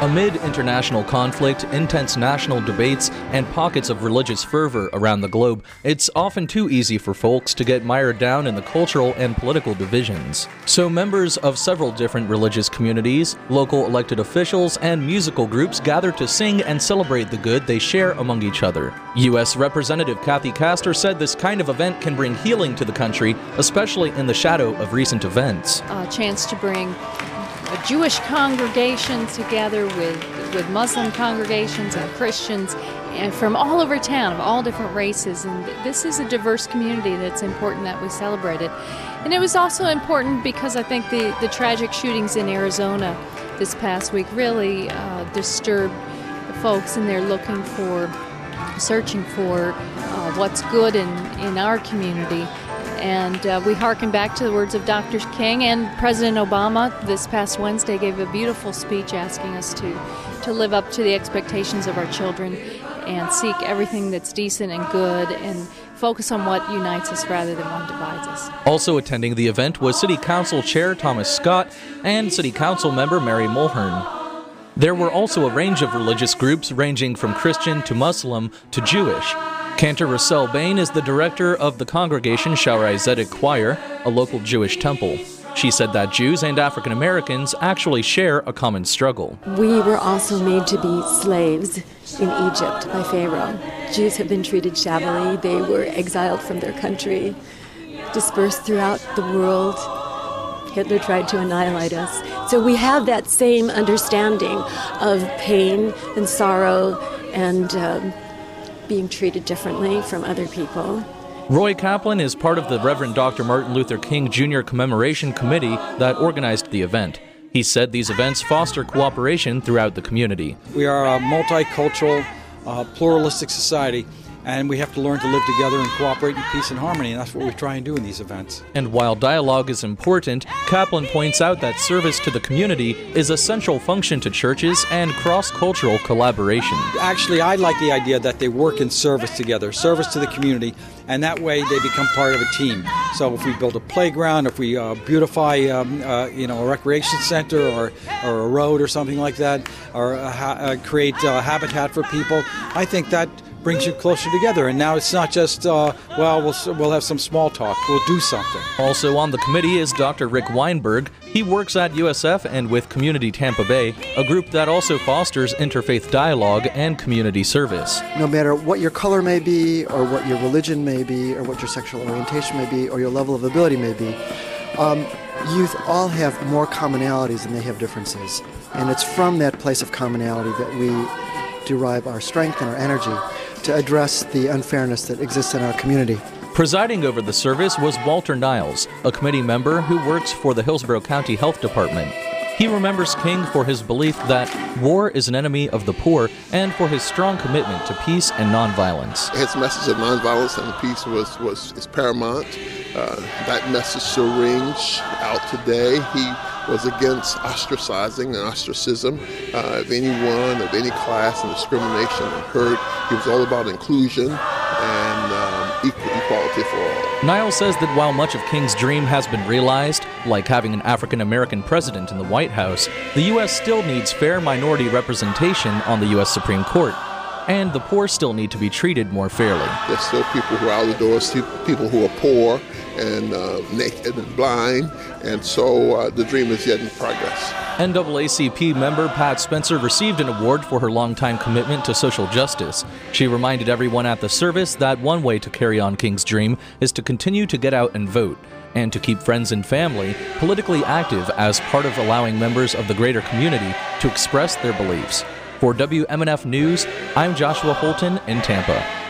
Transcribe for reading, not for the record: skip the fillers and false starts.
Amid international conflict, intense national debates, and pockets of religious fervor around the globe, it's often too easy for folks to get mired down in the cultural and political divisions. So members of several different religious communities, local elected officials, and musical groups gather to sing and celebrate the good they share among each other. U.S. Representative Kathy Castor said this kind of event can bring healing to the country, especially in the shadow of recent events. A chance to bring a Jewish congregation together with Muslim congregations and Christians and from all over town, of all different races. And this is a diverse community that's important that we celebrate it. And it was also important because I think the tragic shootings in Arizona this past week really disturbed folks, and they're searching for what's good in our community. And we hearken back to the words of Dr. King, and President Obama this past Wednesday gave a beautiful speech asking us to live up to the expectations of our children and seek everything that's decent and good and focus on what unites us rather than what divides us. Also attending the event was City Council Chair Thomas Scott and City Council member Mary Mulhern. There were also a range of religious groups ranging from Christian to Muslim to Jewish. Cantor Russell Bain is the director of the congregation Shaarei Zedek Choir, a local Jewish temple. She said that Jews and African Americans actually share a common struggle. We were also made to be slaves in Egypt by Pharaoh. Jews have been treated shabbily. They were exiled from their country, dispersed throughout the world. Hitler tried to annihilate us. So we have that same understanding of pain and sorrow and being treated differently from other people. Roy Kaplan is part of the Reverend Dr. Martin Luther King Jr. Commemoration Committee that organized the event. He said these events foster cooperation throughout the community. We are a multicultural, pluralistic society, and we have to learn to live together and cooperate in peace and harmony, and that's what we try and do in these events. And while dialogue is important, Kaplan points out that service to the community is a central function to churches and cross-cultural collaboration. Actually, I like the idea that they work in service together, service to the community, and that way they become part of a team. So if we build a playground, if we beautify a recreation center or a road or something like that, or create habitat for people, I think that brings you closer together. And now it's not just, we'll have some small talk. We'll do something. Also on the committee is Dr. Rick Weinberg. He works at USF and with Community Tampa Bay, a group that also fosters interfaith dialogue and community service. No matter what your color may be, or what your religion may be, or what your sexual orientation may be, or your level of ability may be, youth all have more commonalities than they have differences. And it's from that place of commonality that we derive our strength and our energy to address the unfairness that exists in our community. Presiding over the service was Walter Niles, a committee member who works for the Hillsborough County Health Department. He remembers King for his belief that war is an enemy of the poor and for his strong commitment to peace and nonviolence. His message of nonviolence and peace is paramount. That message still rings out today. He was against ostracizing and ostracism of anyone, of any class, and discrimination and hurt. He was all about inclusion and equality for all. Niles says that while much of King's dream has been realized, like having an African-American president in the White House, the U.S. still needs fair minority representation on the U.S. Supreme Court. And the poor still need to be treated more fairly. There's still people who are out of the doors, people who are poor and naked and blind, and so the dream is yet in progress. NAACP member Pat Spencer received an award for her longtime commitment to social justice. She reminded everyone at the service that one way to carry on King's dream is to continue to get out and vote, and to keep friends and family politically active as part of allowing members of the greater community to express their beliefs. For WMNF News, I'm Joshua Holton in Tampa.